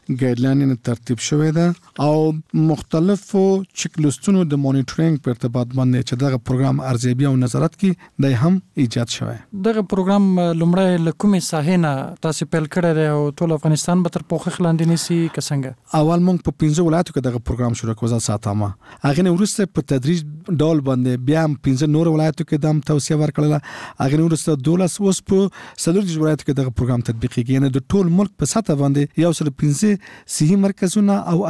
ګایډلاین ترتیب شوی ده او مختلفو چک لیستونو د مانیټورینګ په ارتباط باندې چې دغه پروګرام ارزیابي او نظارت کی د هم ایجاد شوی. دغه پروګرام لومړی له کومې ساحې نه تاسو پیل کړی دی او ټول افغانستان به تر پوښښ لاندې نیسي که څنګه؟ اول موږ په 15 ولایتو کې دغه پروګرام شروع کړو وزارت ساتامه. هغه نه وروسته په تدریج ډول باندې بیا 15 نور ولایتو کې د توصیه ورکړله. هغه نه وروسته 12 اوس په 30 ولایتو کې دغه پروګرام تطبیق کیږي. یعنی د ټول ملک په سطح باندې یو سل 15 صحي مرکزونه او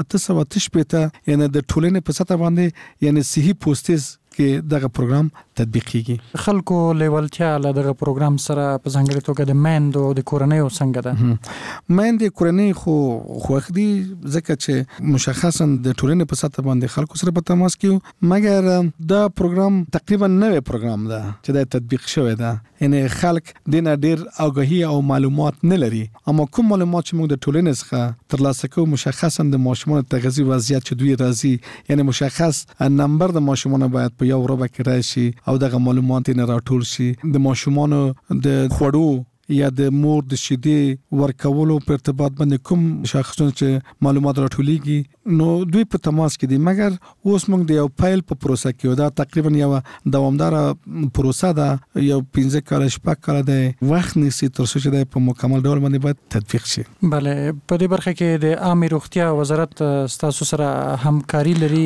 888 یعنی د ټولنې په سطح باندې یعنی صحي پوسټز کې دغه پروګرام تطبیق کیږي. خلکو لیوالتیا له دغه پروګرام سره په ځانګړي توګه د میندو د کورنۍ څنګه ده؟ میندې کورنۍ خو خوښ دي ځکه چې مشخصا د ټولنې په سطح باندې خلکو سره په تماس کې مګر دا پروګرام تقریبا نوې پروګرام ده چې د تطبیق شوی ده. یعنی خلک دینه ډیر اوګهی او معلومات نه لري اما کوم معلومات چې موږ د ټولنې څخه ترلاسه کوو مشخصا د ماشومان تغذیه وضعیت چې دوی راځي یعنی مشخص نمبر د ماشومان باید په یو ربع کې راشي او دغه معلومات نه راټول شي. د ماشومان د خوړو یا د مور د شیدې ورکولو په ارتباط باندې کوم شخصونه چې معلومات راټولېږي نو دوی په تماس کې دي مګر اوس موږ د یو فایل په پروسه کې دا تقریبا یو دوامدار پروسه ده یو 15 کال شپږ کال د وخت نیسي تر څو چې د په مکمل ډول باندې باید تطبیق شي. بله په دې برخه کې د عامه روغتیا وزارت تاسو سره همکاري لري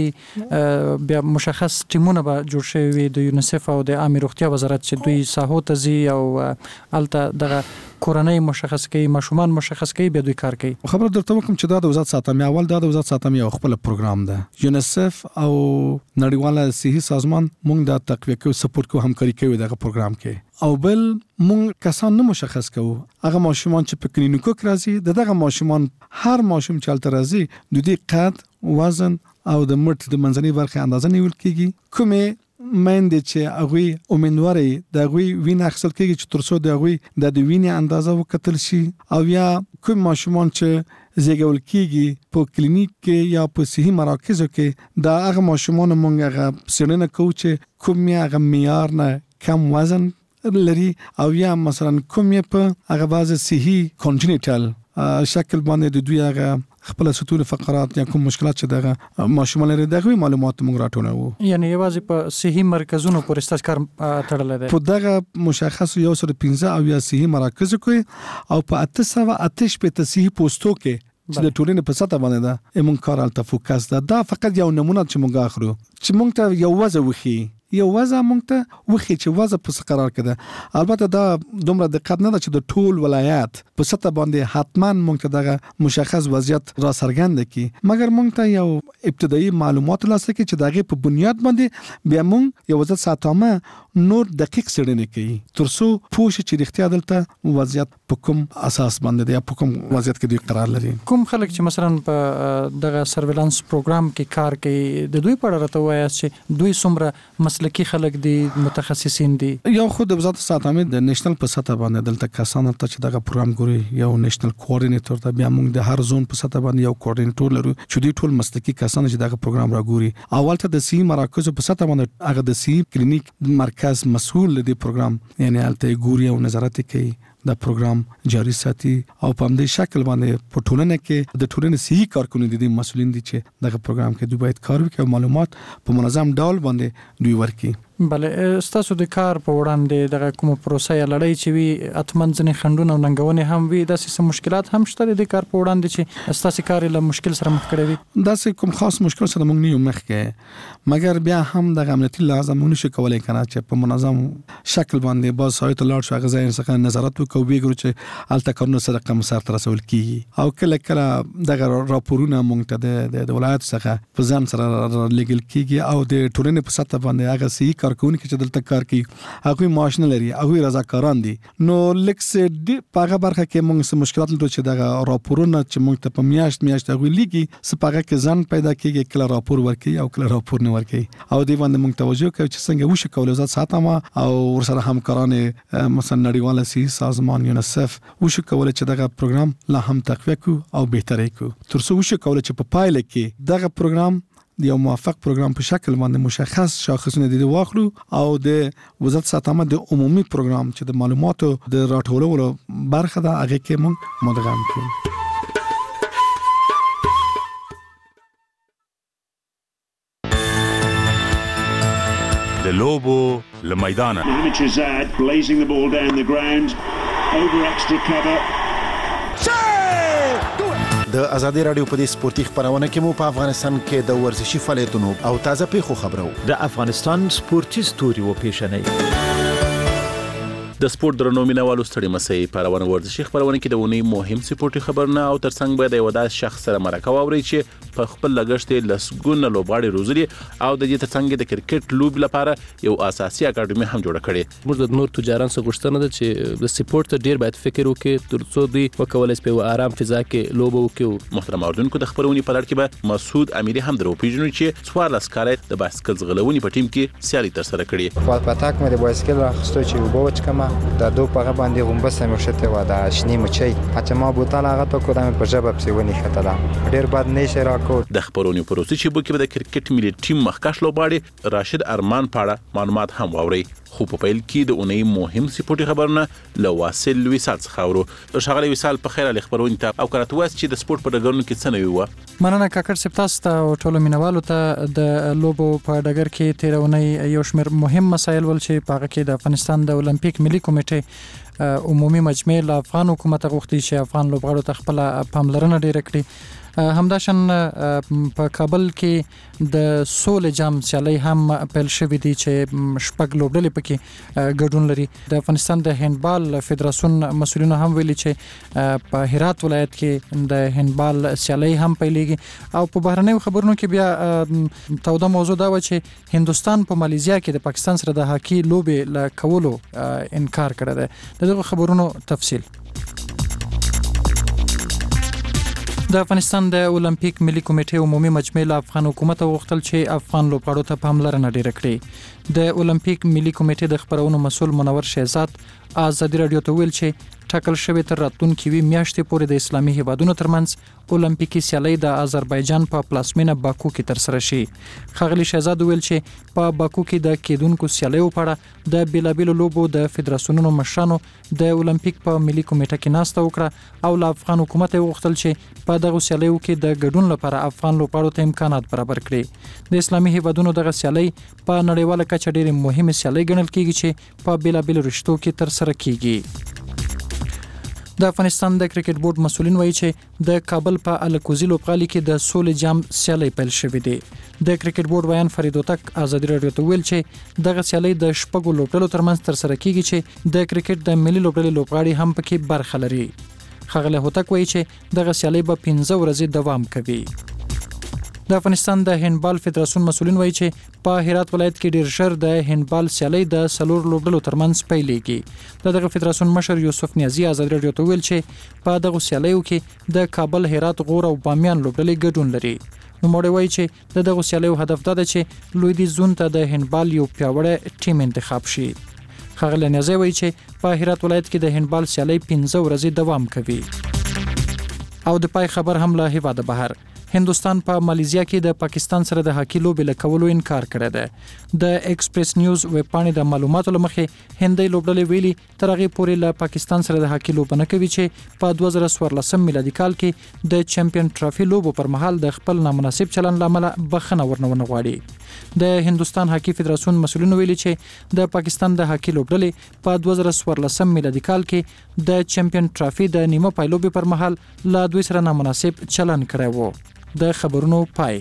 بیا مشخص ټیمونه به جوړ شوي وي د یونیسف او د عامه روغتیا وزارت چې دوی ساحو ته ځي او الته د کورنۍ مشخص کوي ماشومان مشخص کوي به دوی کار کوي. خبر درته وکم چې دا د وزارت ساتمه اول دا د وزارت ساتمه یو خپل پروګرام ده یونیسف او نړیواله صحي سازمان موږ د تقویه کوي سپورټ کوي همکاري کوي دغه پروګرام کې او بل موږ کسان نه مشخص کوو هغه ماشومان چې په کلینیکو کې راځي دغه ماشومان هر ماشوم چې الته راځي د دې قد وزن او د مټ د منځنۍ برخه اندازه نیول کیږي کومه مېندې چې هغه امیندواري د هغه وینه اخیستل کېږي چې ترڅو د هغه د وینې اندازه وکتل شي او یا کوم ماشومان چې زیږول کېږي په کلینیک کې یا په صحي مراکزو کې دا هغه ماشومان مونږ هغه څېړنه کوو چې کوم هغه معیار نه کم وزن لري او یا مثلا کوم په هغه باز صحي کونجنیټل شکل باندې د دوی هغه خپل سطول فقرات یا کوم مشکلات چې دغه ماشومان لري دغه معلومات موږ راټولوو. یعنی یوازې په صحي مرکزونو پورې ستاسو کار تړلی دی؟ په دغه مشخص یو سره 15 او یا صحي مراکز کې او په 888 صحي پوسټو کې چې د ټولنې په سطح باندې ده موږ کار الته فوکس ده. دا فقط یو نمونه چې موږ اخلو چې موږ ته یو وځه وخی یو وځه موږ ته وخی چې وځه په قرار کړه. البته دا دومره دقت نه ده چې د ټول ولایت په سطح باندې حتما موږ ته دغه مشخص وضعیت را څرګند کی مګر موږ ته یو ابتدایي معلومات لاسته کی چې دغه په بنیاد باندې بیا موږ یو وضعیت ساتامه نور دقیق څېړنه کوي ترڅو پوه شي چې رښتیا دلته وضعیت په کوم اساس باندې دی یا په کوم وضعیت کې دوی قرار لري. کوم خلک چې مثلا په دغه سرویلانس پروګرام کې کار کوي د دوی په اړه راته وایي چې دوی څومره مسلکی خلک دي متخصصین دي؟ یو خو د وزارت ساتامه د نېشنل په سطح باندې دلته کسان ته چې دغه پروګرام ګوري یو نېشنل کوارډینیټر ته بیا موږ د هر زون په سطح باندې یو کوارډینیټر لرو چې دوی ټول مسلکی کسان چې دغه پروګرام راګوري. اول ته د صحي مراکز په سطح باندې هغه د صحي کلینیک مرکز مسؤل دی پروګرام یعنی الته ګوري او نظارت کوي دا پروګرام جاری ساتي او په همدې شکل باندې په ټولنه کې د ټولنې صحي کارکونکو دي مسؤلین دي چې دغه پروګرام کې دوی باید کار وکړي او معلومات په منظم ډول باندې دوی ورکړي. بله ستاسو د کار په وړاندې دغه کومه پروسه یا لړۍ چې وي اتمن ځنې خنډونه او ننګونې هم وي داسې مشکلات هم شته د کار په وړاندې چې ستاسو کار له مشکل سره مخ کړی وي؟ داسې کوم خاص مشکل سره موږ نه یو مخ کې مګر بیا هم د امنیتي لازم موږ نشو کولای کنه چې په منظم شکل باندې باز سایت لاړ شو غزا څخه نظارت وکړو وګورو چې الته کارونه سره کوم سره ترسول کیږي او کله دغه راپورونه موږ ته د ولایت څخه په ځان سره لګل کیږي او د ټولنې په سطح باندې هغه صحیح کارکونکو چې دلته کار کوي هغه ماشين لري هغه رضاکاران دي نو لکه په هغه برخه کې موږ سم مشکلات لرو چې دغه راپورونه چې موږ ته په میاشت هغه لګي سپاغه کې ځان پیدا کیږي کله راپور ورکي او کله راپور نه ورکي او دی باندې موږ توجه کوو چې څنګه وشي کولای وزارت ساتامه او ورسره همکاران مثلا نړیواله صحي سازمان یونیسف وشي کولای چې دغه پروګرام لا هم تقویه کو او بهتري کو ترڅو وشي کولای چې په پایله کې دغه پروګرام د یو موافق پروګرام په شکل باندې مشخص شاخصونه دي واخلو او د وزارت ساتامه د عمومي پروګرام چې د معلوماتو د راټولولو برخه ده هغه کې موږ مدغم کړو. د لوبو له میدانه Hamid blazing the ball down the ground over extra cover. د ازادي رادیو په دې سپورتي خبرونه کې مو په افغانستان کې د ورزشي فعالیتونو او تازه پیښو خبرو د افغانستان سپورتي ستوري و پیښنې د سپورت درنو مینوالو ستړي مسئ په روانه ورزشي خبرونه کې د ونې مهم سپورتي خبرونه او ترڅنګ به د یو داس شخص سره مرکه واوري چې په خپل لګښت لسګونه لوبغاړي روزلي او د دې ترڅنګ د کرکټ لوب لپاره یو اساسي اکاډمي هم جوړه کړې. موږ د نور تجاران څخه غوښتنه ده چې د سپورت ډیر باید فکر وکړي ترڅو دوی وکولای شي په آرام فضا کې لوب وکړي. محترم اوردونکو د خبرونې په لړ کې به مسعود امیری هم درو پیژنو چې 14 کال د بایسکل ځغلونې په ټیم کې سیالي تر سره کړې. په پاتاک مې د بایسکل راخستو چې وبوچ کما د دوه په باندې غومبه سمشته و د شنی مچي اته ما بوتل هغه ته کوم په جبه پسونی خطلا ډیر بد نشه راکو. د خبرونې پروسې چې بوکي د کرکټ ملي ټیم مخکښ لوبغاړي راشد ارمان پاړه معلومات هم واوري. خو په پیل کې د اونۍ مهم سپورتي خبرونه له واصل وصال څخه اورو. شغله وصال په خیر علي خبرونه ته او کراته واس چې د سپورت په ډګرونو کې څه نوي و. مننه کاکړ سپتاس ته او ټولو مینوالو ته د لوبو په ډګر کې تیرونی یو شمېر مهم مسایل ول چې په هغه کې د افغانستان د اولمپیک ملي کمیټې عمومي مجمع له افغان حکومت غوښتي چې افغان لوبغاړو ته خپل پاملرنه ډیره کړي. همداشن په کابل کې د سول جام سیالي هم پیل شوې دي چې شپږ لوبډلې پکې ګډون لري. د افغانستان د هندبال فدراسیون مسؤلینو هم ویلي چې په هرات ولایت کې د هندبال سیالي هم پیلېږي. او په بهرنیو خبرونو کې بیا توده موضوع دا و چې هندستان په مالیزیا کې د پاکستان سره د هاکی لوبې له کولو انکار کړی دی. دغه خبرونو تفصیل د افغانستان د اولمپیک ملي کمیټې عمومي مجمع له افغان حکومت غوښتل چې افغان لوبغاړو ته پاملرنه ډیره کړي. د اولمپیک ملي کمیټې د خبرونو مسؤل منور شهزاد ازادي رادیو ته ویل چې ټاکل شوی تر راتلونکي میاشتې پورې د اسلامي هیوادونو ترمنځ اولمپیکي سیالي د آذربایجان په پلاسمینه باکو کې تر سره شي. خغلی شهزاد ویل چې په باکو کې د کېدونکو سیالیو په اړه د بیلابیلو لوبو د فدراسیونونو مشرانو د اولمپیک په ملي کمیټه کې ناسته وکړه او له افغان حکومت غوښتل چې په دغه سیالیو کې د ګډون لپاره افغان لوبغاړو ته امکانات برابر کړي. د اسلامي هیوادونو دغه سیالي په نړیواله کچه ډېرې مهمه سیالي ګڼل کېږي چې په بیلابیلو رشتو کې تر سره کېږي. د افغانستان د کرکټ بورډ مسؤلین وایي چې د کابل په الکوزي لوبغالي کې د سول جام سیالي پیل شوې دي. د کرکټ بورډ بیان فرید هوتک ازادي رادیو ته ویل چې دغه سیالي د شپږو لوبډلو ترمنځ تر سره کېږي چې د کرکټ د ملي لوبډلې لوبغاړي هم پکې برخه لري. خغلی هوتک وایي چې دغه سیالي به 15 ورځې دوام کوي. د افغانستان د هندبال فدراسیون مسؤلین وایي چې په هرات ولایت کې ډیر ژر د هندبال سیالي د سلور لوبډلو ترمنځ پیلېږي. دغه فدراسیون مشر یوسف نیازی ازادي رادیو ته ویل چې په دغه سیالیو کې د کابل، هرات، غور او بامیان لوبډلې ګډون لري. نوموړی وایي چې دغه سیالیو هدف دا ده چې لویدیځ زون ته د هندبال یو پیاوړی ټیم انتخاب شي. خغلی نیازی وایي چې په هرات ولایت کې د هندبال سیالي 15 ورځې دوام کوي. او د پای خبر هم له هیواده بهر هندستان په مالیزیا کې د پاکستان سره د هاکی لوبې له کولو انکار کړی دی. د ایکسپریس نیوز ویب پاڼې د معلوماتو لمخې هندۍ لوبډلې ویلي تر هغې پورې له پاکستان سره د هاکی لوبه نه کوي چې په 2014 میلادي کال کې د چمپیون ټرافي لوبو پر مهال د خپل نامناسب چلند له امله بخښنه ورنونه غواړي. د هندستان هاکی فدراسیون مسؤلینو ویلي چې د پاکستان د هاکی لوبډلې په 2014 میلادي کال کې د چمپیون ټرافي د نیمه پای لوبې پر مهال له دوی سره نامناسب چلند کړی و. د خبرونو پای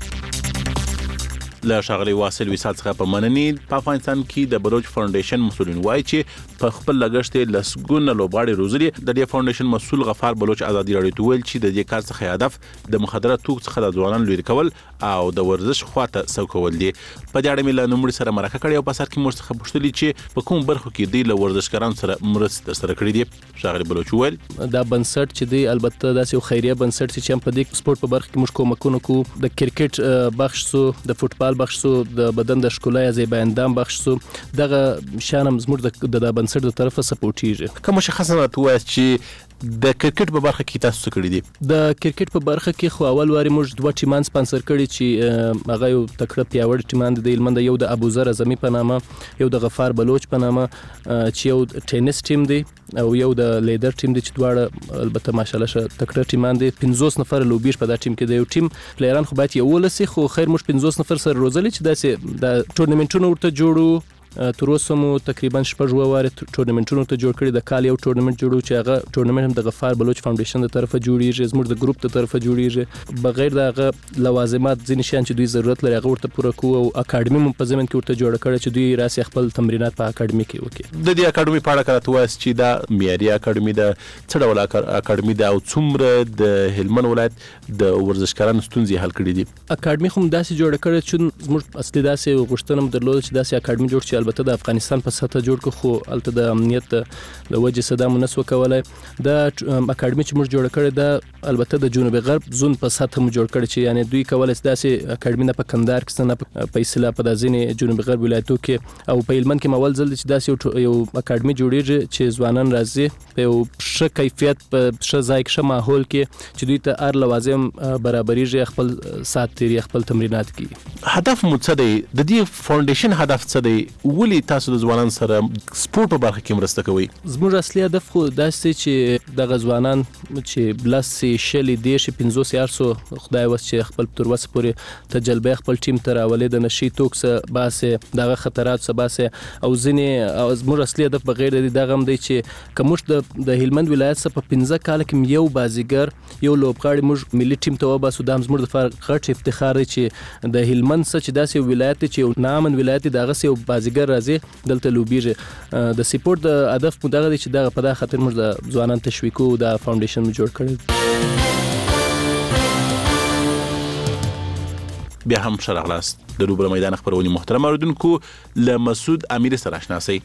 له شغلي واصل وصال څخه په منني په افغانستان کې د بلوچ فاونډیشن مسؤلین وایي چې په خپل لګښت لسګونه لوبغاړي روزلي. د دې فاونډیشن مسؤل غفار بلوچ ازادي رادیو ته ویل چې د دې کار څخه هدف د مخدره توکو څخه د ځوانانو لرې کول او د ورزش خواته سوکول دي. په دې اړه مې له نوموړي سره مرکه کړې او په سر کې موږ څخه پوښتلې چې په کوم برخو کې دی له ورزشکارانو سره مرسته سره کړې دي. شغلي بلوچ ویل دا بنسټ چې دی البته داسې یو خیریه بنسټ چې هم په دې سپورت په برخه کې موږ کومکونه کوو. د کرکټ بخش سو، د فوتبال بخش سو، د بدن د ښکلا یا زیبا اندام بخش سو، دغه شانم زموږ د بنسټ د طرفه سپورټیږي. کوم شخص راته وایي چې د کرکټ په برخه کې تاسو څه کړی دي؟ د کرکټ په برخه کې خو اول واري موږ دوه ټیمان سپانسر کړي چې هغه یو تکړه پیاوړ ټیمان د هلمند، یو د ابوذر اعظمي په نامه، یو د غفار بلوچ په نامه، چې یو ټینس ټیم دی او یو د لیدر ټیم دی، چې دواړه البته ماشاءالله تکړه ټیمان دي. 50 نفر لوبیش په دا ټیم کې د یو ټیم پلیران خو باید یو لسی، خو خیر موږ 50 نفر سره روزلي چې داسې د ټورنمنټونو ورته جوړو. تر اوسه مو تقریبا 6 واره ټورنمنټونو ته جوړ کړي. د کال یو ټورنمنټ جوړو چې هغه ټورنمنټ هم د غفار بلوچ فاونډیشن د طرفه جوړیږي، زموږ د ګروپ د طرفه جوړیږي. بغیر د هغه لوازمات ځینې شیان چې دوی ضرورت لري هغه ورته پوره کوو، او اکاډمي مو په ضمن کې ورته جوړ کړي چې دوی راسي خپل تمرینات په اکاډمي کې وکړي. د دې اکاډمي په اړه کړه وایي چې دا معیاري اکاډمي ده، څه ډول اکاډمي ده او څومره د هلمند ولایت د ورزشکارانو ستونزې حل کړي دي؟ اکاډمي خو داسې جوړ کړي چې زموږ اصلي داسې غوښتنه درلوده چې داسې اکاډمي جوړ شي، البته د افغانستان په سطح جوړ کو، خو البته د امنیت د وجې صدا مو نسو کولای. د اکاډمي چې موږ جوړ کړی دا البته د جنوب غرب زون په سطح مو جوړ کړی، چې یعنی دوی کولای شي داسې اکاډمي نه په کندهار کې نه په اصطلاح په ځینې جنوب غرب ولایتو کې او په هلمند کې مول ځل چې داسې یو اکاډمي جوړیږي چې ځوانان راځي په یو ښه کیفیت په ښه ځای کې ښه ماحول کې چې دوی ته هر لوازم برابرېږي، خپل ساعت تیری خپل تمرینات کوي. هدف مو څه دی؟ د دې فاونډیشن هدف څه دی؟ ولې تاسو د ځوانان سره سپورت په برخه کې مرسته کوي؟ زموږ اصلي هدف خو داسې چې دغه ځوانان چې بلسي شلي دیش 500 خدای وس چې خپل تر وسه پورې تجربه خپل ټیم ته راولي، د نشي توکس باسه دغه خطرات سباسه او ځینې زموږ اصلي هدف بغیر د دغه هم دی چې کومش د هلمند ولایت څخه په 15 کال کې یو بازیګر یو لوبغاړی موږ ملي ټیم ته وباسو. دا زموږ د غټ افتخار دی چې د هلمند څخه چې داسې ولایت چې یو نامن ولایت دغه یو بازیګر راځي دلته لوبیږي. د سپورت د هدف مو دغه دی چې دغه په دغه خاطر موږ د ځوانان تشویقو د فاونډیشن مو جوړ کړی. بیا هم شرغلاست د روبره میدان خبرونې محترم اوریدونکو له مسعود امیر سره آشنا شئ.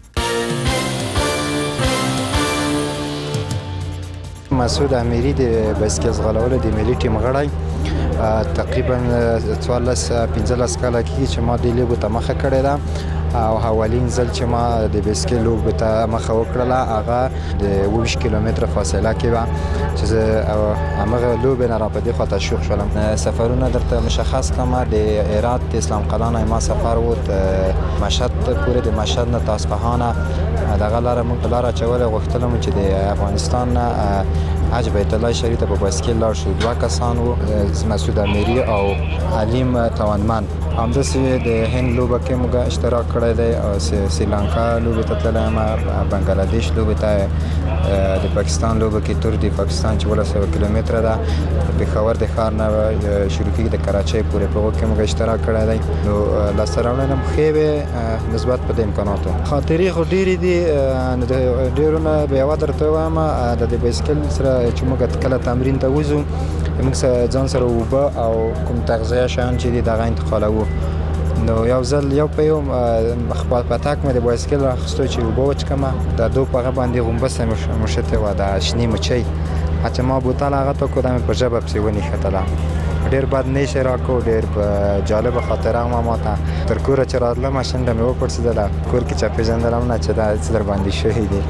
مسعود امیری د بایسکل ځغلولو د ملي ټیم غړی، تقریبا 15 کاله کې چې ما د لیګو ته مخه کړې ده او اولین ځل چې ما د بایسکل لوبې ته مخه وکړله هغه د 20 کیلومتره فاصله کې وه چې زه همغه لوبې نه را په دې خواته شوق شولم. سفرونه درته مشخص کړم، د هرات د اسلام قلعه نه ما سفر و مشهد پورې، د مشهد نه تا اصفهان دغه لاره موږ لاره اچولې، غوښتلم چې د افغانستان نه حج بیت الله شریف ته په بایسکل لاړ شو. 2 کسان وو، مسعود امیری او علیم توانمن. همداسې د هند لوبه کې موږ اشتراک کړی دی، سریلانکا لوبې ته تللی یم، بنګلادیش لوبې ته، د پاکستان لوبه کې تور د پاکستان چې 1200 کیلومتره ده، پېښور د ښار نه شروع کېږي د کراچۍ پورې، په هغو کې موږ اشتراک کړی دی. نو لاسته راوړنې هم ښې وې نسبت په دې امکاناتو. خاطرې خو ډېرې دي، ډېرو نه به یوه درته ووایم. د دې بایسکل سره چې موږ کله تمرین ته وځو موږ ځان سره اوبه او کوم تغذیه شیان چې دي دغه انتقالوو. نو یو ځل یو په یو خپل پتاک مې د بایسکل راخیستو چې اوبه وچکمه، د دو په هغه باندې غومبسه مشته وه، د شنې مچۍ چې ما بوتل هغه ته کړو، دا مې په ژبه پسې ونښتله. ډېر بد نیش یې راکړو، ډېر جالبه خاطره هم ماته. تر کوره چې راتلم شنډه مې وپړسېدله، کور کې چا پېژندلم نه چې دا څه در باندې شوي دي.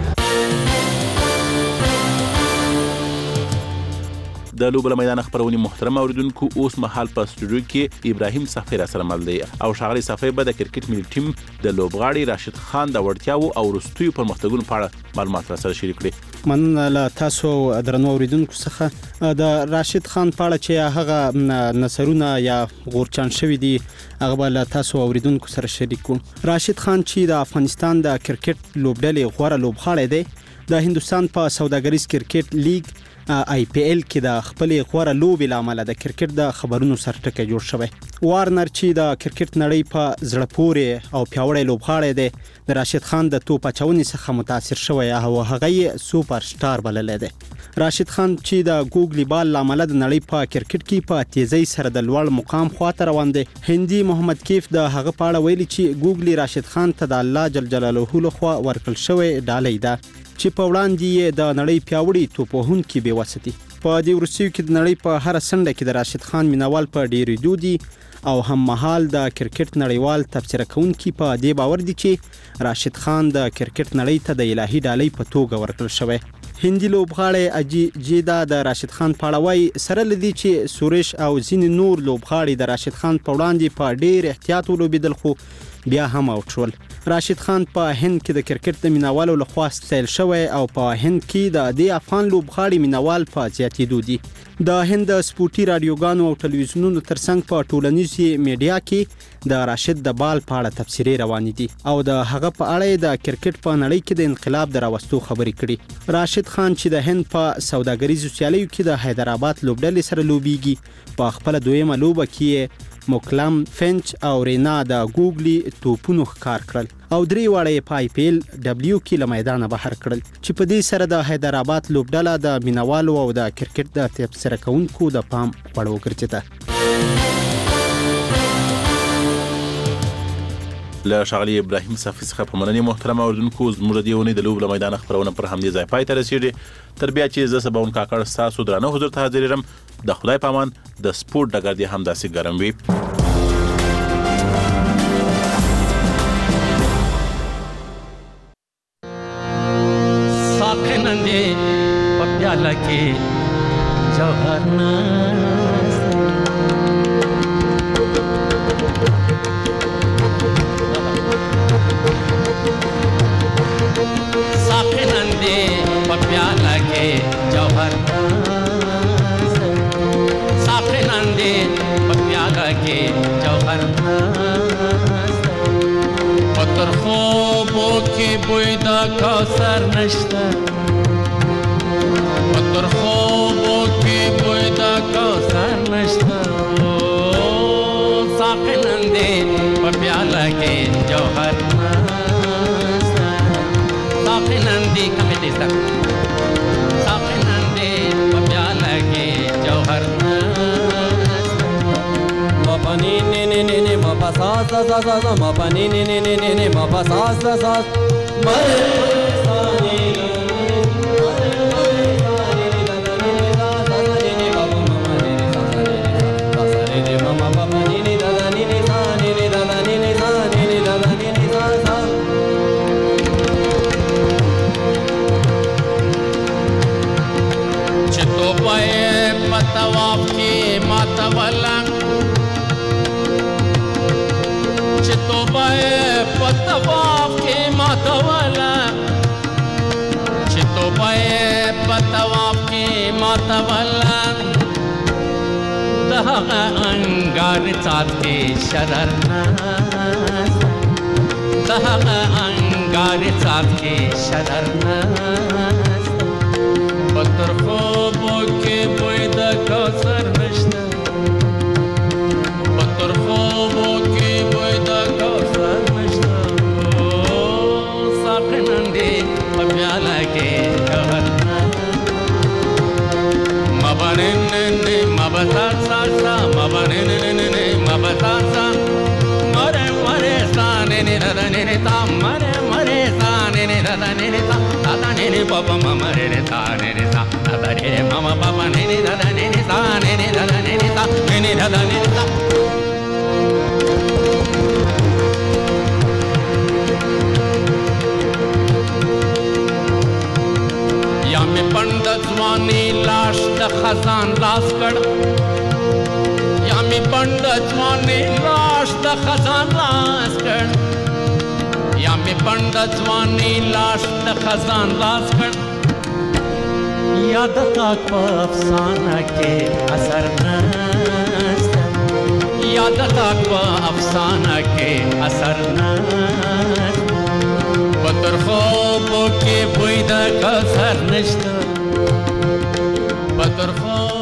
د لوبله میدان خبرونې محترم اوریدونکو اوس مهال په سټوډیو کې ابراهیم صفی را سره مل دی او ښاغلی صفی به د کرکټ ملي ټیم د لوبغاړي راشد خان د وړتیاو او وروستیو پرمختګونو په اړه معلومات را سره شریک کړي. مننه له تاسو درنو اوریدونکو څخه. د راشد خان په اړه چې هغه نثرونه یا غورچان شوي دي هغه به له تاسو اوریدونکو سره شریک کوم. راشد خان چې د افغانستان د کرکټ لوبډلې غوره لوبغاړی دی، د هندستان په سوداګریز کرکټ لیګ IPL کې د خپل غوره لوبې لامل د کرکټ د خبرونو سرټکی جوړ شوی. وارنر چې د کرکټ نړۍ په زړه پورې او پیاوړی لوبغاړی دی، د راشد خان د توپ اچونې څخه متاثر شوی او هغه یې سوپر سټار بللی دی. راشد خان چې د ګوګلی بال لامل د نړۍ په کرکټ کې په تیزی سره د لوړ مقام خواته روان دی. هندي محمد کیف د هغه په اړه ویلي چې ګوګلی راشد خان ته د الله جل جلاله لخوا ورکړل شوی ډالۍ ده چې په وړاندې یې د نړۍ پیاوړي توپوهونکي بېوسطي. په دې وروستیو کې د نړۍ په هر څنډه کې د راشد خان مینوال په ډېرېدو دي او هم مهال د کرکټ نړیوال تبصره کوونکي په دې باور دي چې راشد خان د کرکټ نړۍ ته د الهي ډالۍ په توګه ورکړل شوی. هندي لوبغاړی اجي جیدا د راشد خان په اړه وایي سره لدی چې سورش او ځینې نور لوبغاړي د راشد خان په وړاندې په ډیر احتیاط ولوبېدل خو بیا هم اوټ شول. راشد خان په هند کې د کرکټ د مینوالو لخوا ستایل شوی او په هند کې د دې افغان لوبغاړي مینوال په زیاتېدو دي. د هند د سپورتي رادیوګانو او ټلویزیونونو ترڅنګ په ټولنیزي میډیا کې د راشد د بال په اړه تبصرې روانې دي او د هغه په اړه د کرکټ په نړۍ کې د انقلاب د راوستو خبرې کړي. راشد خان چې د هند په سوداګریزو سیالیو کې د حیدرآباد لوبډلې سره لوبېږي په خپل دویمه لوبه کې موکلم فنچ او رینا د ګوګلی توپونو ښکار کړل او درې واړه په آی پی ایل ډبلیو کې له میدانه بهر کړل چې په دې سره د حیدرآباد لوبډله د مینوالو او د کرکټ د تبصره کوونکو د پام وړ وګرځېده. له ښاغلي ابراهیم صافي څخه په مننې محترم اوریدونکو زموږ د دې اونۍ د لوب له میدانه خپرونه پر همدې ځای پای ته رسېږي. تر بیا چې زه سباون کاکړ ستاسو درانه حضور ته حاضرېږم. د خدای په امان. د سپورټ ډګر دې همداسې ګرم وي. ساقي نن دې په پیاله کې جوهر ساقي نن دې په پیاله کې جوهر ساقي نن دې په پیاله کې جوهر په ترخو اوبو کې بوی د کوثر نشته په ترخو اوبو کې بوی د کوثر نشته ساقي نن دې په پیاله کې جوهر ساقي نن دې کمې دې ساقي نن دې په پیاله کې جوهر ما ني ني ني ني ني ما پا سا سا سا سا سا ما پا ني ني ني ني ني ني ما پا سا سا سا چتو پائے پتواف کی ماتولا چتوبای پتواف کی ماتولا چتوبای پتواف کی ماتولا دهغه انگار څات کې شرر ناز دهغه انگار څات کې شرر ناز پتر خوبو کې بوی د کوثر نشته پتر خوبو کې بوی د کوثر نشته ساقي نن دې په پیاله کې جوهر مبنن مبتا سا مبنن مبتا سا مره مره سان ني ددن تا مره مره سان ني ددن تا ددن ني بابا مره ني تا ني تا ددن ني ماما بابا ني ددن ني تا ني ددن ني تا ني ددن ني تا یا می بند ځواني لاش د خزان لاس کړ یا می بند ځواني لاش د خزان لاس کړ یا می بند ځواني لاش د خزان لاس کړ یاد تاک په افسانه کې اثر نشته یاد تاک په افسانه کې اثر نشته پتر خوبو کې بوی د کوثر نشته پتر خوب